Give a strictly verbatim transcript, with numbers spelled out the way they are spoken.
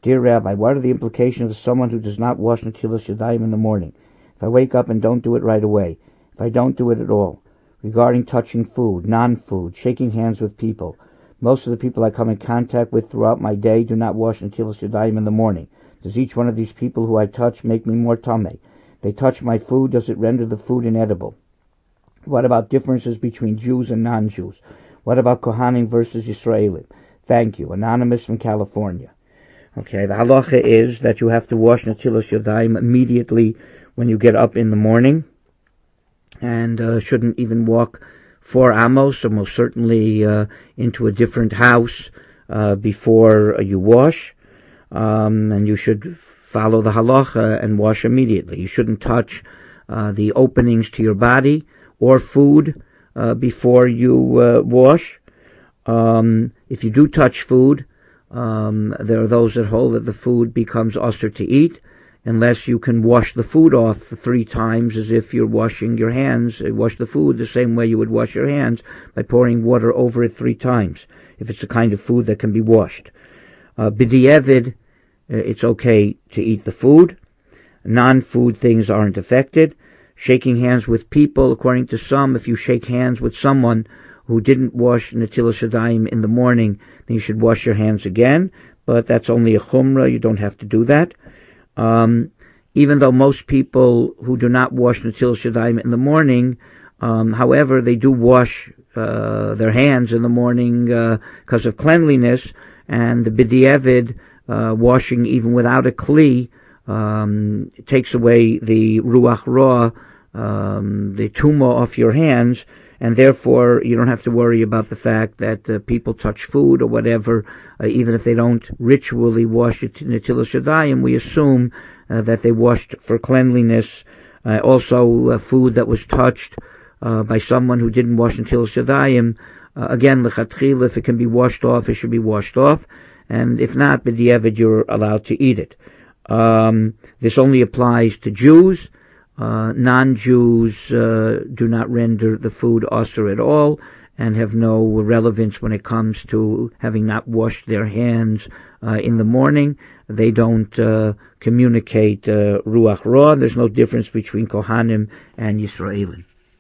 Dear Rabbi, what are the implications of someone who does not wash Netilas Yadayim in the morning? If I wake up and don't do it right away, if I don't do it at all, regarding touching food, non-food, shaking hands with people, most of the people I come in contact with throughout my day do not wash Netilas Yadayim in the morning. Does each one of these people who I touch make me more tameh? They touch my food, does it render the food inedible? What about differences between Jews and non-Jews? What about Kohanim versus Yisraelim? Thank you. Anonymous from California. Okay, the halacha is that you have to wash Netilas Yadayim immediately when you get up in the morning, and uh, shouldn't even walk four amos, or most certainly uh, into a different house uh, before you wash, um, and you should follow the halacha and wash immediately. You shouldn't touch uh, the openings to your body or food uh, before you uh, wash. Um, if you do touch food, um, there are those that hold that the food becomes usher to eat, unless you can wash the food off three times as if you're washing your hands. Wash the food the same way you would wash your hands, by pouring water over it three times, if it's the kind of food that can be washed. Uh, B'di'evid, it's okay to eat the food. Non-food things aren't affected. Shaking hands with people, according to some, if you shake hands with someone who didn't wash Netilas Yadayim in the morning, then you should wash your hands again, but that's only a chumrah, you don't have to do that. Um, even though most people who do not wash Netilas Yadayim in the morning, um, however, they do wash uh, their hands in the morning because uh, of cleanliness, and the b'di'evid, uh, washing even without a kli, um, takes away the ruach ra, um, the tumah off your hands, and therefore you don't have to worry about the fact that uh, people touch food or whatever, uh, even if they don't ritually wash it Netilas Yadayim. We assume uh, that they washed for cleanliness. Uh, also, uh, food that was touched uh, by someone who didn't wash Netilas Yadayim, uh, again, l'chatchila, if it can be washed off, it should be washed off, and if not, b'di'evid, you're allowed to eat it. Um, this only applies to Jews. Uh, non-Jews uh, do not render the food usher at all, and have no relevance when it comes to having not washed their hands uh, in the morning. They don't uh, communicate uh, ruach ra. There's no difference between Kohanim and Yisraelim.